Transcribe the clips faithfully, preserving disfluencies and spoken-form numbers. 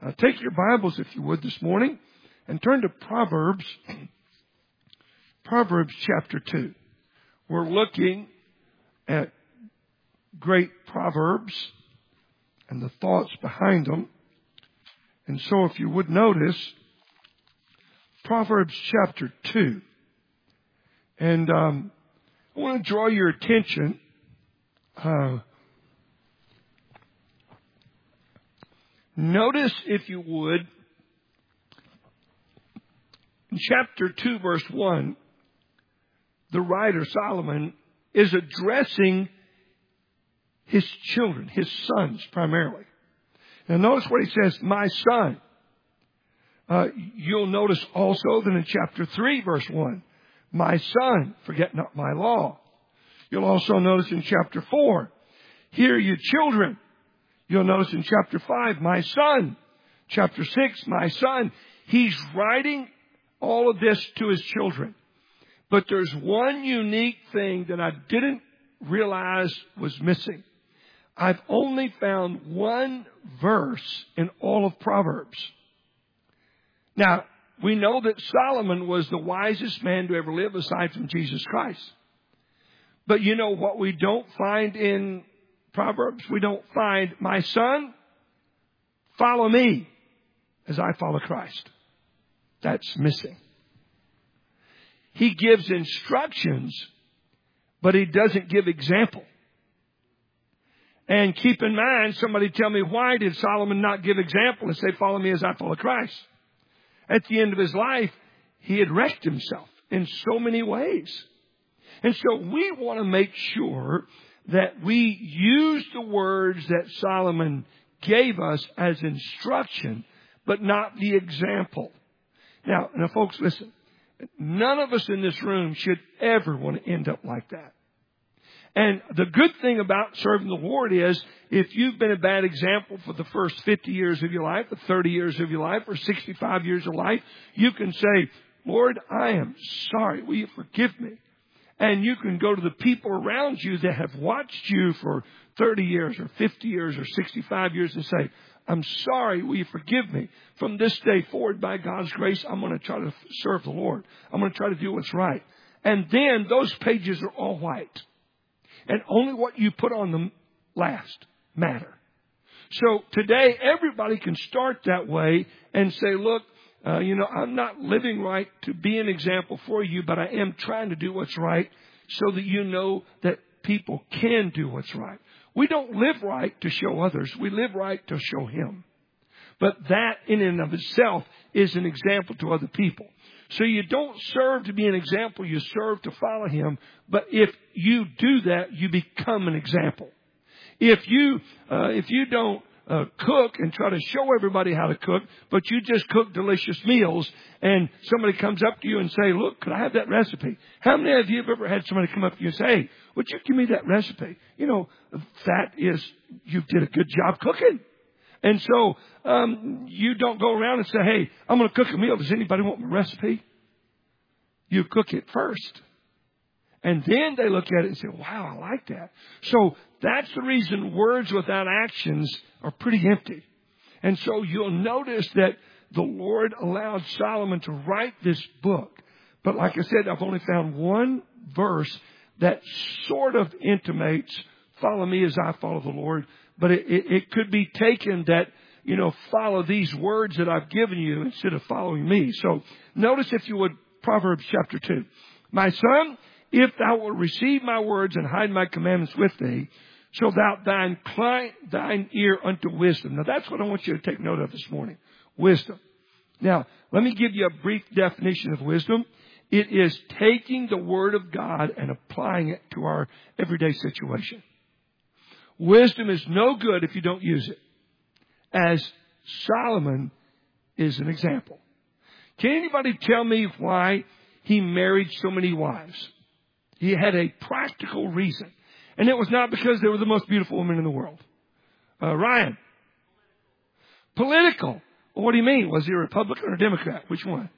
Uh, take your Bibles, if you would, this morning and turn to Proverbs, Proverbs chapter two. We're looking at great Proverbs and the thoughts behind them. And so if you would notice, Proverbs chapter two. And um, I want to draw your attention uh, notice, if you would, in chapter two, verse one, the writer Solomon is addressing his children, his sons primarily. Now notice what he says, my son. Uh, you'll notice also that in chapter three, verse one, my son, forget not my law. You'll also notice in chapter four, hear you children. You'll notice in chapter five, my son. Chapter six, my son. He's writing all of this to his children. But there's one unique thing that I didn't realize was missing. I've only found one verse in all of Proverbs. Now, we know that Solomon was the wisest man to ever live aside from Jesus Christ. But you know what we don't find in Proverbs? We don't find, my son, follow me as I follow Christ. That's missing. He gives instructions, but he doesn't give example. And keep in mind, somebody tell me, why did Solomon not give example and say, follow me as I follow Christ? At the end of his life, he had wrecked himself in so many ways. And so we want to make sure that we use the words that Solomon gave us as instruction, but not the example. Now, now folks, listen. None of us in this room should ever want to end up like that. And the good thing about serving the Lord is, if you've been a bad example for the first fifty years of your life, or thirty years of your life, or sixty-five years of life, you can say, Lord, I am sorry. Will you forgive me? And you can go to the people around you that have watched you for thirty years, or fifty years, or sixty-five years and say, I'm sorry. Will you forgive me? From this day forward, by God's grace, I'm going to try to serve the Lord. I'm going to try to do what's right. And then those pages are all white. And only what you put on them last matter. So today, everybody can start that way and say, look, uh, you know, I'm not living right to be an example for you, but I am trying to do what's right so that you know that people can do what's right. We don't live right to show others. We live right to show Him. But that in and of itself is an example to other people. So you don't serve to be an example, you serve to follow Him. But if you do that, you become an example. If you, uh, if you don't uh, cook and try to show everybody how to cook, but you just cook delicious meals and somebody comes up to you and say, look, could I have that recipe? How many of you have ever had somebody come up to you and say, hey, would you give me that recipe? You know, that is, you did a good job cooking. And so um, you don't go around and say, hey, I'm going to cook a meal. Does anybody want my recipe? You cook it first. And then they look at it and say, wow, I like that. So that's the reason words without actions are pretty empty. And so you'll notice that the Lord allowed Solomon to write this book. But like I said, I've only found one verse that sort of intimates, follow me as I follow the Lord. But it, it, it could be taken that, you know, follow these words that I've given you instead of following me. So notice, if you would, Proverbs chapter two. My son, if thou wilt receive my words and hide my commandments with thee, so thou thine incline thine ear unto wisdom. Now that's what I want you to take note of this morning. Wisdom. Now, let me give you a brief definition of wisdom. It is taking the Word of God and applying it to our everyday situation. Wisdom is no good if you don't use it. As Solomon is an example. Can anybody tell me why he married so many wives? He had a practical reason. And it was not because they were the most beautiful women in the world. Uh, Ryan? Political. Well, what do you mean? Was he a Republican or a Democrat? Which one?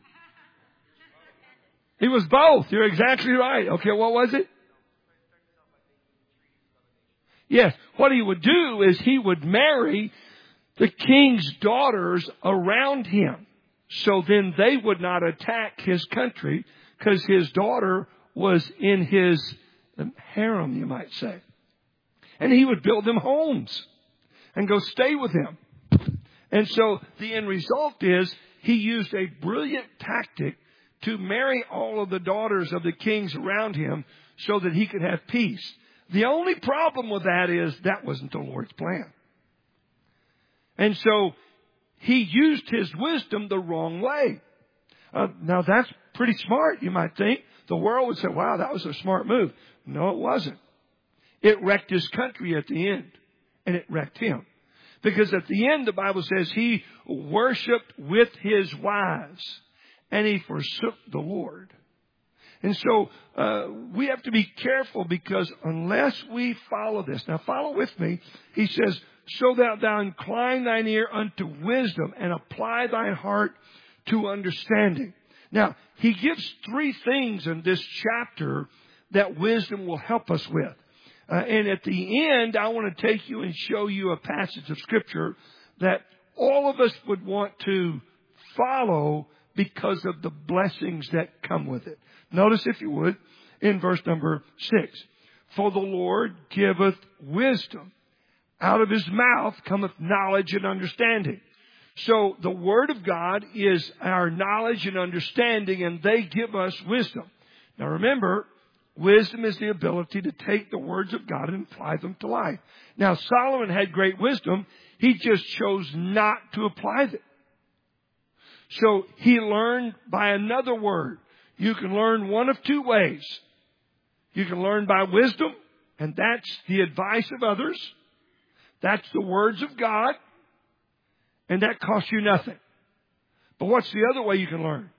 He was both. You're exactly right. Okay, what was it? Yes. What he would do is he would marry the king's daughters around him. So then they would not attack his country because his daughter was in his harem, you might say. And he would build them homes and go stay with them. And so the end result is he used a brilliant tactic to marry all of the daughters of the kings around him so that he could have peace. The only problem with that is that wasn't the Lord's plan. And so he used his wisdom the wrong way. Uh, now that's pretty smart, you might think. The world would say, wow, that was a smart move. No, it wasn't. It wrecked his country at the end. And it wrecked him. Because at the end, the Bible says he worshiped with his wives. And he forsook the Lord. And so uh, we have to be careful because unless we follow this. Now follow with me. He says, so that thou incline thine ear unto wisdom and apply thine heart to understanding. Now, he gives three things in this chapter that wisdom will help us with. Uh, and at the end, I want to take you and show you a passage of Scripture that all of us would want to follow because of the blessings that come with it. Notice, if you would, in verse number six. For the Lord giveth wisdom. Out of his mouth cometh knowledge and understanding. So the Word of God is our knowledge and understanding, and they give us wisdom. Now remember, wisdom is the ability to take the words of God and apply them to life. Now Solomon had great wisdom. He just chose not to apply them. So he learned by another word. You can learn one of two ways. You can learn by wisdom, and that's the advice of others. That's the words of God. And that costs you nothing. But what's the other way you can learn?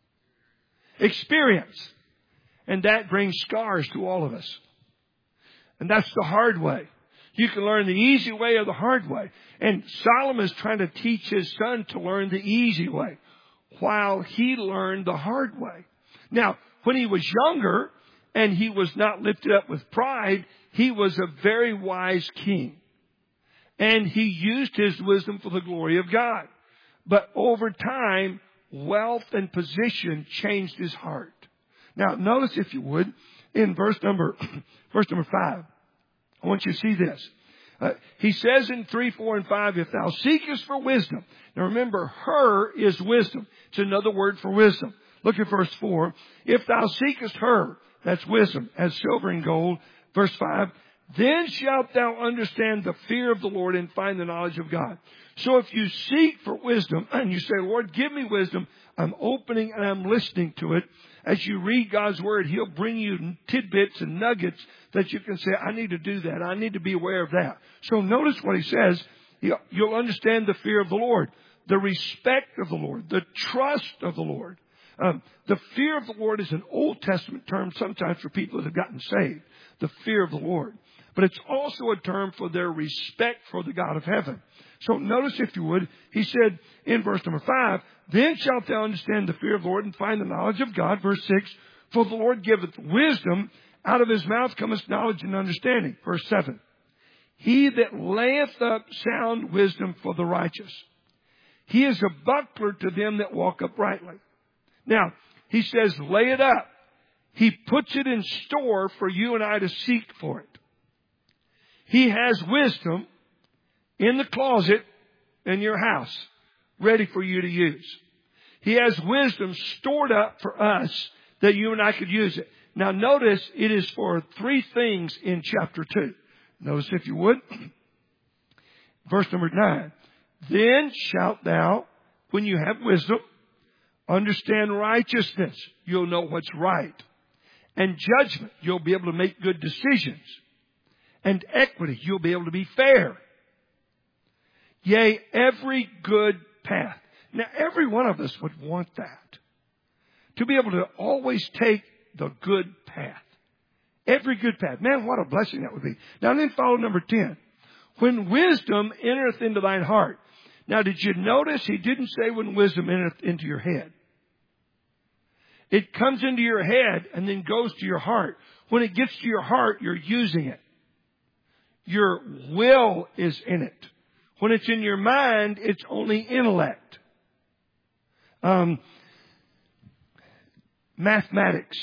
Experience. And that brings scars to all of us. And that's the hard way. You can learn the easy way or the hard way. And Solomon is trying to teach his son to learn the easy way while he learned the hard way. Now, when he was younger and he was not lifted up with pride, he was a very wise king. And he used his wisdom for the glory of God. But over time, wealth and position changed his heart. Now, notice, if you would, in verse number, verse number five. I want you to see this. Uh, he says in three, four, and five, if thou seekest for wisdom. Now remember, her is wisdom. It's another word for wisdom. Look at verse four. If thou seekest her, that's wisdom, as silver and gold. Verse five. Then shalt thou understand the fear of the Lord and find the knowledge of God. So if you seek for wisdom and you say, Lord, give me wisdom, I'm opening and I'm listening to it. As you read God's Word, He'll bring you tidbits and nuggets that you can say, I need to do that. I need to be aware of that. So notice what He says. You'll understand the fear of the Lord, the respect of the Lord, the trust of the Lord. Um, the fear of the Lord is an Old Testament term sometimes for people that have gotten saved. The fear of the Lord. But it's also a term for their respect for the God of heaven. So notice, if you would, he said in verse number five, then shalt thou understand the fear of the Lord and find the knowledge of God. Verse six, for the Lord giveth wisdom, out of his mouth cometh knowledge and understanding. Verse seven, he that layeth up sound wisdom for the righteous, he is a buckler to them that walk uprightly. Now, he says, lay it up. He puts it in store for you and I to seek for it. He has wisdom in the closet in your house, ready for you to use. He has wisdom stored up for us that you and I could use it. Now notice it is for three things in chapter two. Notice, if you would, verse number nine. Then shalt thou, when you have wisdom, understand righteousness. You'll know what's right. And judgment. You'll be able to make good decisions. And equity. You'll be able to be fair. Yea, every good path. Now, every one of us would want that. To be able to always take the good path. Every good path. Man, what a blessing that would be. Now then follow number ten. When wisdom entereth into thine heart. Now, did you notice he didn't say when wisdom entereth into your head? It comes into your head and then goes to your heart. When it gets to your heart, you're using it. Your will is in it. When it's in your mind, it's only intellect. Um, mathematics.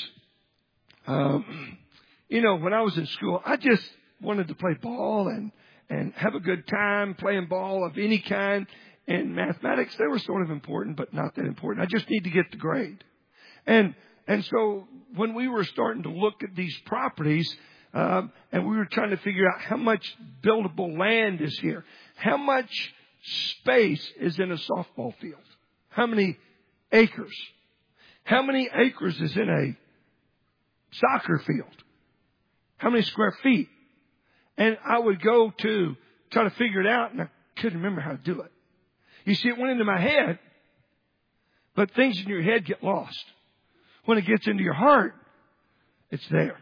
Um, you know, when I was in school, I just wanted to play ball and, and have a good time playing ball of any kind. And mathematics, they were sort of important, but not that important. I just need to get the grade. And and so when we were starting to look at these properties, um, and we were trying to figure out how much buildable land is here, how much space is in a softball field, how many acres, how many acres is in a soccer field, how many square feet. And I would go to try to figure it out, and I couldn't remember how to do it. You see, it went into my head, but things in your head get lost. When it gets into your heart, it's there.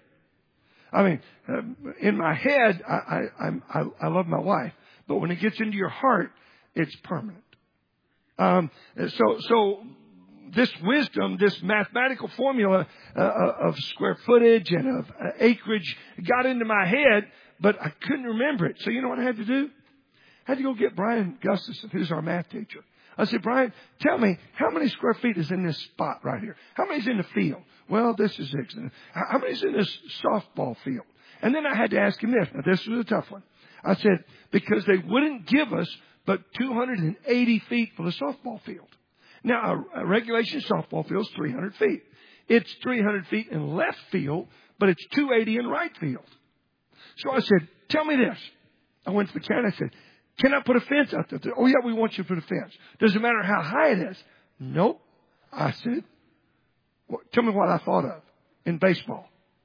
I mean, in my head, I, I, I, I love my wife, but when it gets into your heart, it's permanent. Um, so, so this wisdom, this mathematical formula uh, of square footage and of uh, acreage got into my head, but I couldn't remember it. So you know what I had to do? I had to go get Brian Gustafson, who's our math teacher. I said, Brian, tell me, how many square feet is in this spot right here? How many is in the field? Well, this is six. How many is in this softball field? And then I had to ask him this. Now, this was a tough one. I said, because they wouldn't give us but two hundred eighty feet for the softball field. Now, a, a regulation softball field is three hundred feet. It's three hundred feet in left field, but it's two hundred eighty in right field. So I said, tell me this. I went to the county. I said, can I put a fence out there? Oh, yeah, we want you to put a fence. Doesn't matter how high it is. Nope. I said, well, tell me what I thought of in baseball.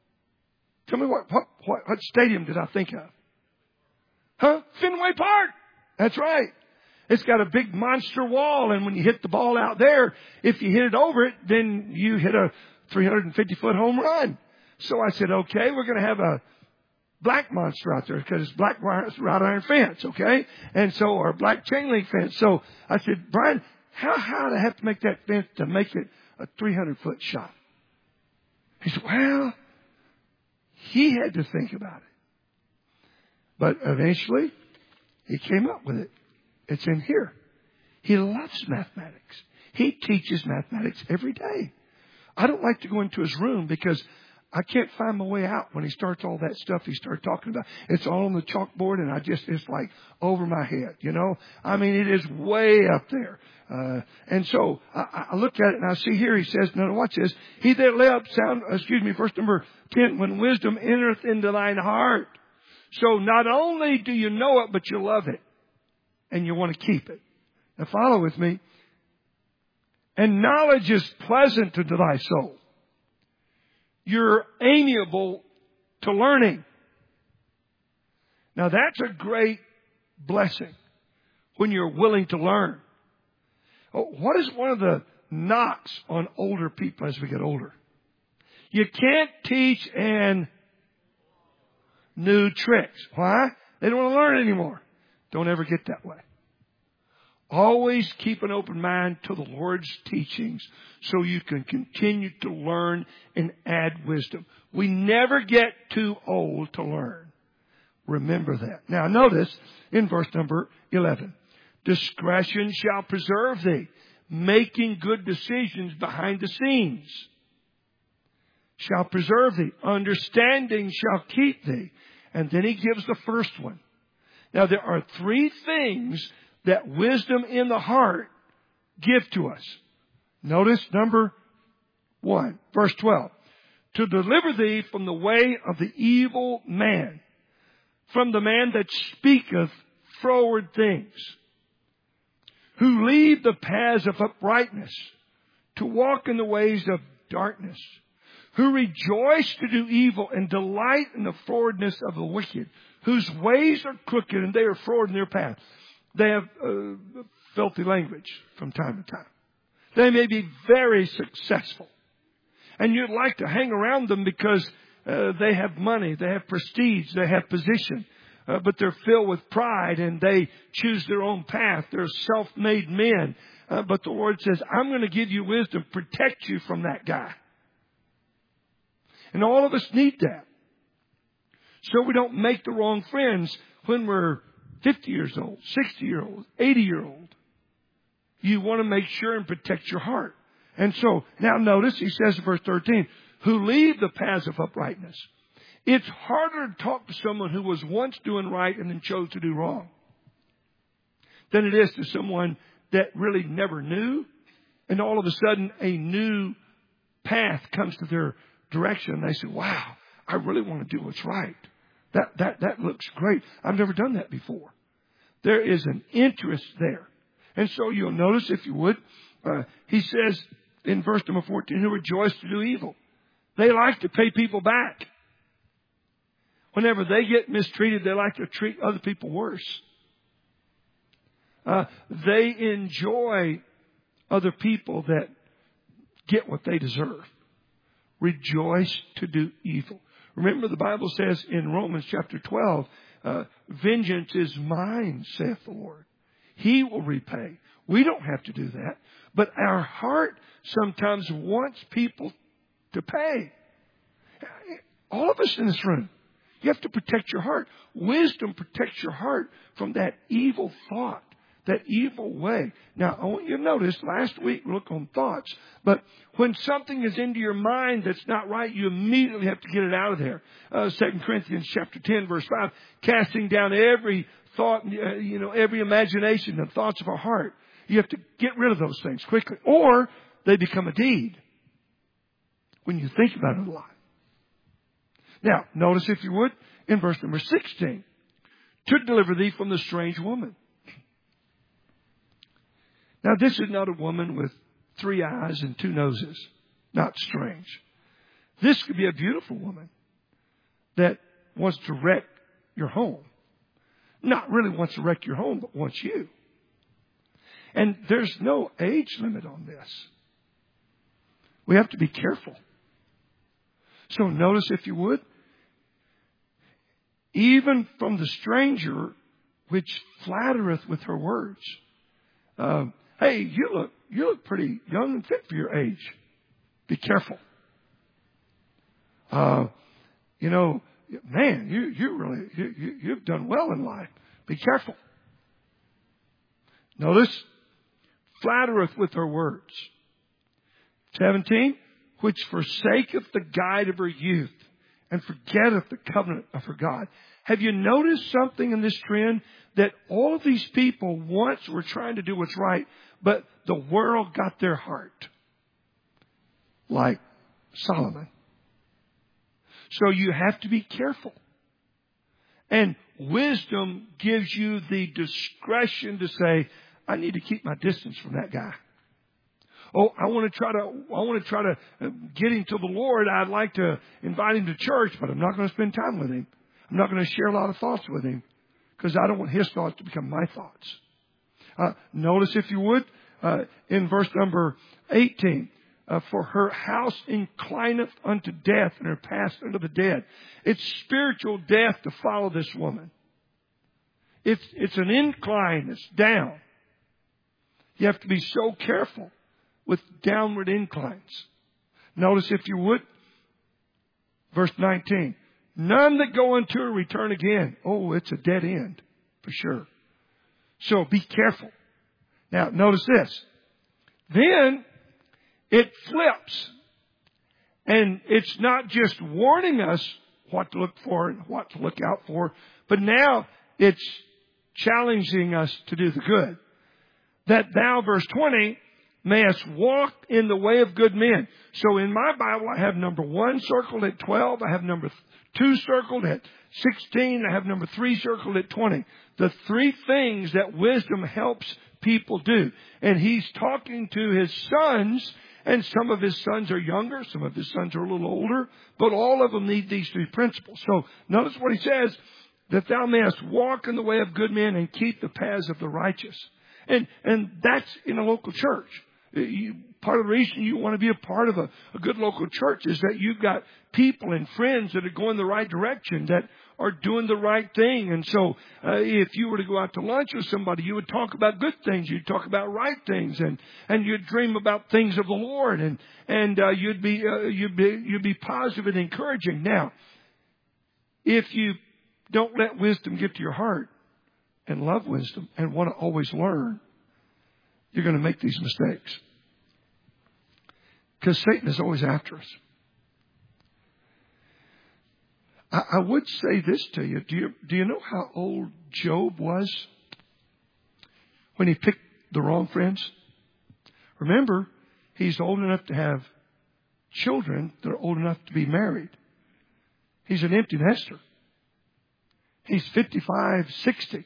Tell me what, what, what, what stadium did I think of? Huh? Fenway Park. That's right. It's got a big monster wall, and when you hit the ball out there, if you hit it over it, then you hit a three hundred fifty foot home run. So I said, okay, we're going to have a black monster out there because it's black wrought iron fence, okay? And so, or black chain link fence. So I said, Brian, how high do I have to make that fence to make it a three hundred foot shot? He said, well, he had to think about it. But eventually, he came up with it. It's in here. He loves mathematics. He teaches mathematics every day. I don't like to go into his room because I can't find my way out when he starts all that stuff he started talking about. It's all on the chalkboard, and I just, it's like over my head, you know. I mean, it is way up there. Uh, and so I, I look at it, and I see here he says, no, watch this. He that lay up sound, excuse me, verse number ten, when wisdom entereth into thine heart. So not only do you know it, but you love it, and you want to keep it. Now follow with me. And knowledge is pleasant to thy soul. You're amiable to learning. Now that's a great blessing when you're willing to learn. Oh, what is one of the knocks on older people as we get older? You can't teach and new tricks. Why? They don't want to learn anymore. Don't ever get that way. Always keep an open mind to the Lord's teachings so you can continue to learn and add wisdom. We never get too old to learn. Remember that. Now notice in verse number eleven. Discretion shall preserve thee, making good decisions behind the scenes. Shall preserve thee. Understanding shall keep thee. And then he gives the first one. Now there are three things that wisdom in the heart give to us. Notice number one, verse twelve. To deliver thee from the way of the evil man, from the man that speaketh froward things, who leave the paths of uprightness, to walk in the ways of darkness, who rejoice to do evil and delight in the frowardness of the wicked, whose ways are crooked and they are froward in their path. They have uh, filthy language from time to time. They may be very successful. And you'd like to hang around them because uh, they have money, they have prestige, they have position. Uh, but they're filled with pride and they choose their own path. They're self-made men. Uh, but the Lord says, I'm going to give you wisdom, protect you from that guy. And all of us need that. So we don't make the wrong friends when we're fifty years old, sixty year old, eighty year old. You want to make sure and protect your heart. And so, now notice, he says in verse thirteen, who leave the paths of uprightness. It's harder to talk to someone who was once doing right and then chose to do wrong than it is to someone that really never knew, and all of a sudden a new path comes to their direction, and they say, wow, I really want to do what's right. That, that, that looks great. I've never done that before. There is an interest there. And so you'll notice, if you would, uh, he says in verse number fourteen, who rejoice to do evil. They like to pay people back. Whenever they get mistreated, they like to treat other people worse. Uh, they enjoy other people that get what they deserve. Rejoice to do evil. Remember, the Bible says in Romans chapter twelve, uh, vengeance is mine, saith the Lord. He will repay. We don't have to do that. But our heart sometimes wants people to pay. All of us in this room. You have to protect your heart. Wisdom protects your heart from that evil thought, that evil way. Now, I want you to notice, last week we looked on thoughts, but when something is into your mind that's not right, you immediately have to get it out of there. Uh, Second Corinthians chapter ten, verse five, casting down every thought, uh, you know, every imagination and thoughts of our heart. You have to get rid of those things quickly, or they become a deed when you think about it a lot. Now, notice, if you would, in verse number sixteen, to deliver thee from the strange woman. Now, this is not a woman with three eyes and two noses. Not strange. This could be a beautiful woman that wants to wreck your home. Not really wants to wreck your home, but wants you. And there's no age limit on this. We have to be careful. So notice, if you would, even from the stranger which flattereth with her words. Um, hey, you look you look pretty young and fit for your age. Be careful. Uh, you know, man, you you really you, you, you've done well in life. Be careful. Notice, flattereth with her words. seventeen, which forsaketh the guide of her youth and forgetteth the covenant of her God. Have you noticed something in this trend? That all of these people once were trying to do what's right, but the world got their heart. Like Solomon. So you have to be careful. And wisdom gives you the discretion to say, I need to keep my distance from that guy. Oh, I want to try to, I want to try to get him to the Lord. I'd like to invite him to church, but I'm not going to spend time with him. I'm not going to share a lot of thoughts with him because I don't want his thoughts to become my thoughts. Uh, notice, if you would, uh, in verse number eighteen, uh, for her house inclineth unto death and her path unto the dead. It's spiritual death to follow this woman. It's, it's an incline. It's down. You have to be so careful with downward inclines. Notice, if you would, verse nineteen. None that go into her return again. Oh, it's a dead end, for sure. So be careful. Now, notice this. Then it flips. And it's not just warning us what to look for and what to look out for, but now it's challenging us to do the good. That thou, verse twenty, mayest walk in the way of good men. So in my Bible, I have number one circled at twelve. I have number two circled at sixteen. I have number three circled at twenty. The three things that wisdom helps people do. And he's talking to his sons, and some of his sons are younger. Some of his sons are a little older. But all of them need these three principles. So notice what he says, that thou mayest walk in the way of good men and keep the paths of the righteous. And, and that's in a local church. You, part of the reason you want to be a part of a, a good local church is that you've got people and friends that are going the right direction, that are doing the right thing. And so uh, if you were to go out to lunch with somebody, you would talk about good things. You'd talk about right things, and, and you'd dream about things of the Lord, and, and uh, you'd be, uh, you'd be, you'd be positive and encouraging. Now, if you don't let wisdom get to your heart, and love wisdom and want to always learn, you're going to make these mistakes. Because Satan is always after us. I, I would say this to you. Do you, do you know how old Job was when he picked the wrong friends? Remember, he's old enough to have children that are old enough to be married. He's an empty nester. He's fifty-five, sixty.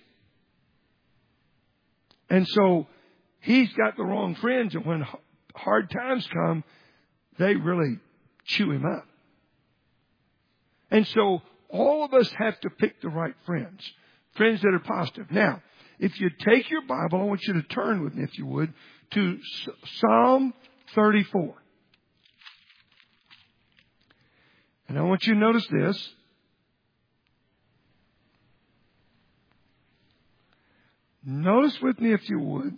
And so he's got the wrong friends, and when hard times come, they really chew him up. And so all of us have to pick the right friends, friends that are positive. Now, if you take your Bible, I want you to turn with me, if you would, to Psalm thirty-four. And I want you to notice this. Notice with me, if you would,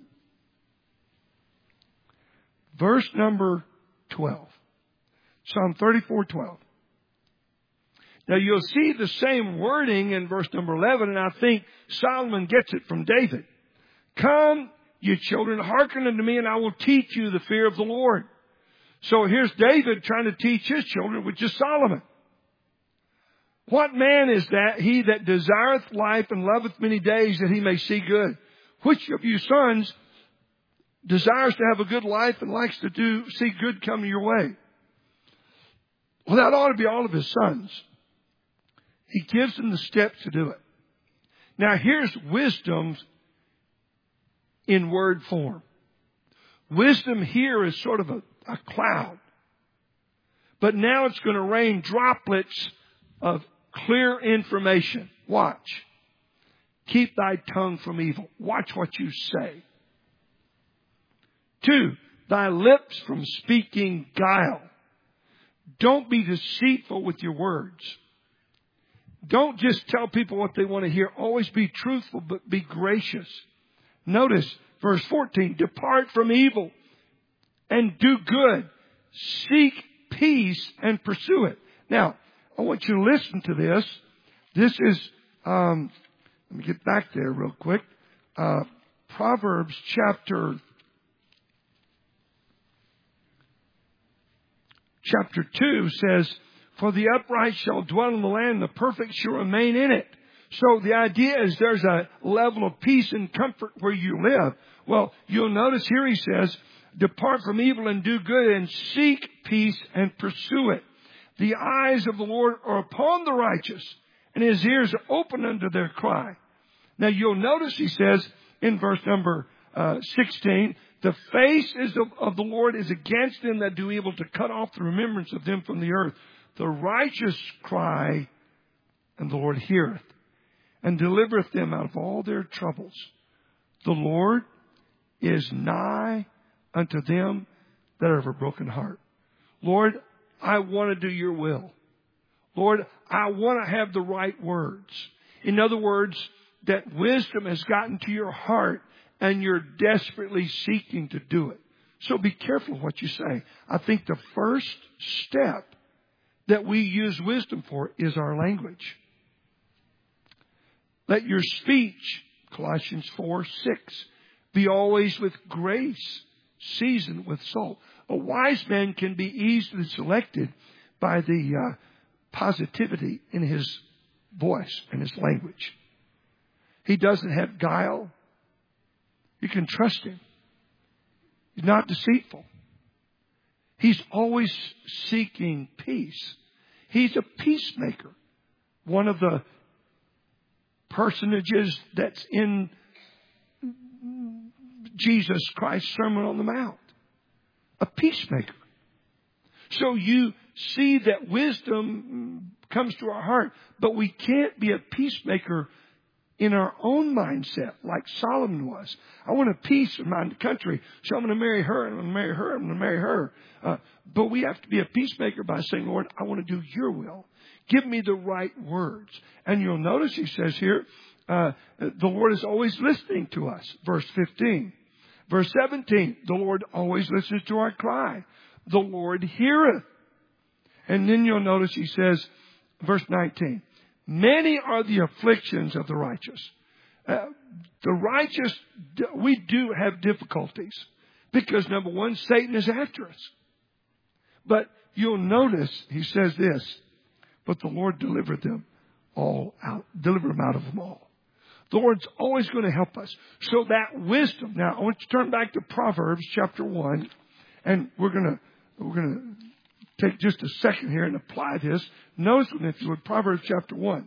verse number twelve. Psalm thirty-four, twelve. Now you'll see the same wording in verse number eleven, and I think Solomon gets it from David. Come, you children, hearken unto me, and I will teach you the fear of the Lord. So here's David trying to teach his children, which is Solomon. What man is that? He that desireth life and loveth many days, that he may see good. Which of you sons desires to have a good life and likes to do see good come your way? Well, that ought to be all of his sons. He gives them the steps to do it. Now, here's wisdom in word form. Wisdom here is sort of a, a cloud. But now it's going to rain droplets of clear information. Watch. Keep thy tongue from evil. Watch what you say. Two, thy lips from speaking guile. Don't be deceitful with your words. Don't just tell people what they want to hear. Always be truthful, but be gracious. Notice verse fourteen. Depart from evil and do good. Seek peace and pursue it. Now, I want you to listen to this. This is, um, let me get back there real quick. Uh, Proverbs chapter, chapter two says, for the upright shall dwell in the land, the perfect shall remain in it. So the idea is there's a level of peace and comfort where you live. Well, you'll notice here he says, depart from evil and do good and seek peace and pursue it. The eyes of the Lord are upon the righteous, and his ears are open unto their cry. Now you'll notice he says in verse number uh, sixteen, the face is of, of the Lord is against them that do evil, to cut off the remembrance of them from the earth. The righteous cry, and the Lord heareth, and delivereth them out of all their troubles. The Lord is nigh unto them that are of a broken heart. Lord, I want to do your will. Lord, I want to have the right words. In other words, that wisdom has gotten to your heart and you're desperately seeking to do it. So be careful what you say. I think the first step that we use wisdom for is our language. Let your speech, Colossians four, six, be always with grace, seasoned with salt. A wise man can be easily selected by the uh, positivity in his voice and his language. He doesn't have guile. You can trust him. He's not deceitful. He's always seeking peace. He's a peacemaker. One of the personages that's in Jesus Christ's Sermon on the Mount. A peacemaker. So you see that wisdom comes to our heart, but we can't be a peacemaker in our own mindset like Solomon was. I want a peace in my country, so I'm going to marry her, and I'm going to marry her, I'm going to marry her. Uh, but we have to be a peacemaker by saying, Lord, I want to do your will. Give me the right words. And you'll notice he says here, uh, the Lord is always listening to us. Verse fifteen. Verse seventeen, the Lord always listens to our cry. The Lord heareth. And then you'll notice he says, verse nineteen, many are the afflictions of the righteous, Uh, the righteous, we do have difficulties because, number one, Satan is after us. But you'll notice he says this, but the Lord delivered them all out, delivered them out of them all. The Lord's always going to help us. So that wisdom. Now, I want you to turn back to Proverbs chapter one, and we're going to we're going to take just a second here and apply this. Notice, if you would, Proverbs chapter one,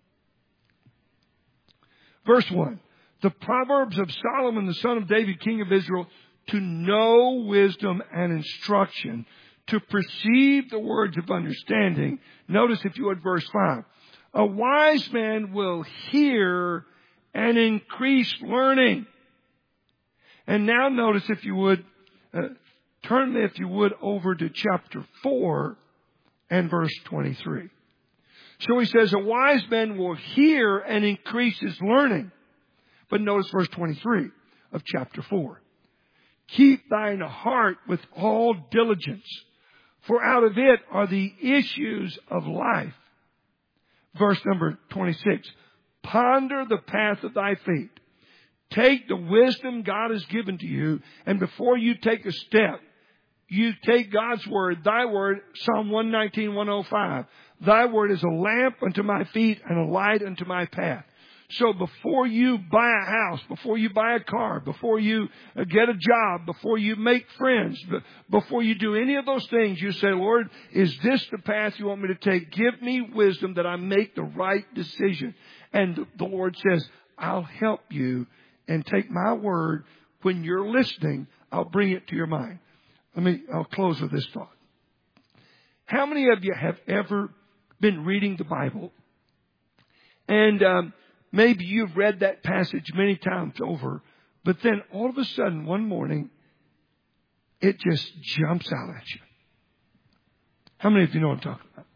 verse one. The Proverbs of Solomon, the son of David, king of Israel, to know wisdom and instruction, to perceive the words of understanding. Notice, if you would, verse five. A wise man will hear and increase learning. And now notice, if you would, uh, turn me, if you would, over to chapter four and verse twenty-three. So he says, a wise man will hear and increase his learning. But notice verse twenty-three of chapter four. Keep thine heart with all diligence, for out of it are the issues of life. Verse number twenty-six. Ponder the path of thy feet. Take the wisdom God has given to you, and before you take a step, you take God's word, thy word, Psalm one nineteen, one oh five. Thy word is a lamp unto my feet and a light unto my path. So before you buy a house, before you buy a car, before you get a job, before you make friends, before you do any of those things, you say, Lord, is this the path you want me to take? Give me wisdom that I make the right decision. And the Lord says, I'll help you, and take my word. When you're listening, I'll bring it to your mind. Let me, I'll close with this thought. How many of you have ever been reading the Bible, and um, maybe you've read that passage many times over, but then all of a sudden one morning it just jumps out at you? How many of you know what I'm talking about?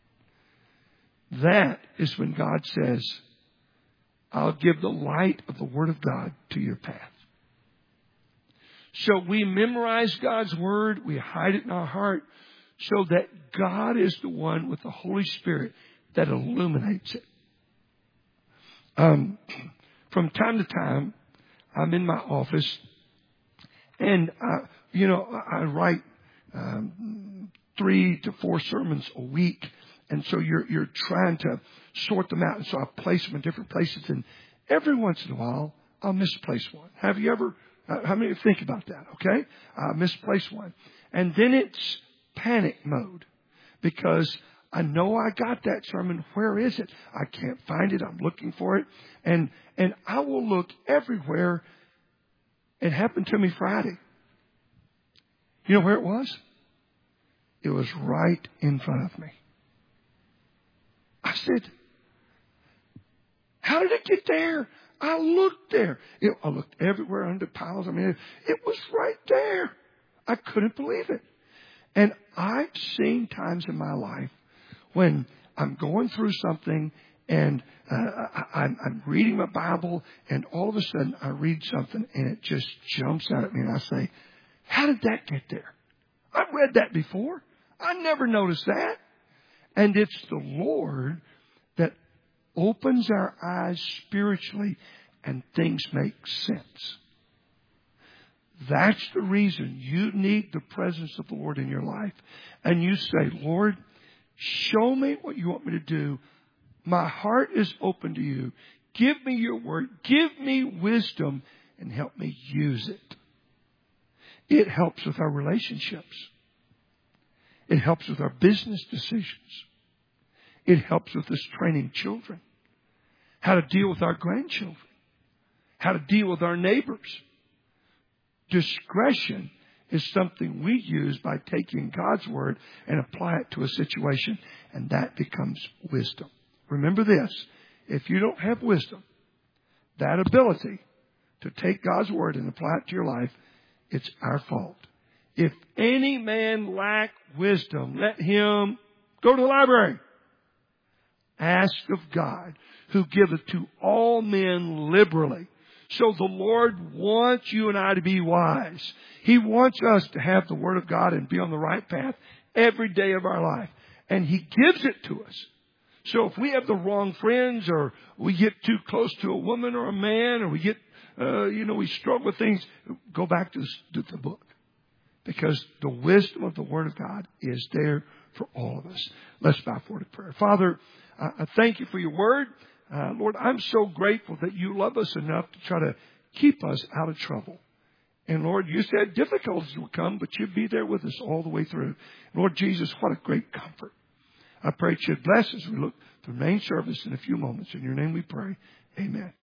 That is when God says, I'll give the light of the Word of God to your path. So we memorize God's Word, we hide it in our heart, so that God is the one with the Holy Spirit that illuminates it. Um, from time to time, I'm in my office, and uh, you know, I write um, three to four sermons a week, and so you're you're trying to sort them out, and so I place them in different places, and every once in a while I'll misplace one. Have you ever? Uh, how many of you think about that? Okay, I misplace one, and then it's panic mode because I know I got that sermon. Where is it? I can't find it. I'm looking for it. And, and I will look everywhere. It happened to me Friday. You know where it was? It was right in front of me. I said, how did it get there? I looked there. It, I looked everywhere under piles. I mean, it, it was right there. I couldn't believe it. And I've seen times in my life when I'm going through something and uh, I, I'm, I'm reading my Bible, and all of a sudden I read something and it just jumps out at me, and I say, how did that get there? I've read that before. I never noticed that. And it's the Lord that opens our eyes spiritually and things make sense. That's the reason you need the presence of the Lord in your life. And you say, Lord, show me what you want me to do. My heart is open to you. Give me your word. Give me wisdom and help me use it. It helps with our relationships. It helps with our business decisions. It helps with us training children. How to deal with our grandchildren. How to deal with our neighbors. Discretion is something we use by taking God's word and apply it to a situation, and that becomes wisdom. Remember this, if you don't have wisdom, that ability to take God's word and apply it to your life, it's our fault. If any man lack wisdom, let him go to the library. Ask of God, who giveth to all men liberally. So the Lord wants you and I to be wise. He wants us to have the Word of God and be on the right path every day of our life. And He gives it to us So if we have the wrong friends, or we get too close to a woman or a man, or we get, uh, you know, we struggle with things, go back to the, to the book. Because the wisdom of the Word of God is there for all of us. Let's bow forward to prayer. Father, I thank you for your Word. Uh, Lord, I'm so grateful that you love us enough to try to keep us out of trouble. And Lord, you said difficulties will come, but you'd be there with us all the way through. Lord Jesus, what a great comfort. I pray that you'd bless as we look to the main service in a few moments. In your name we pray. Amen.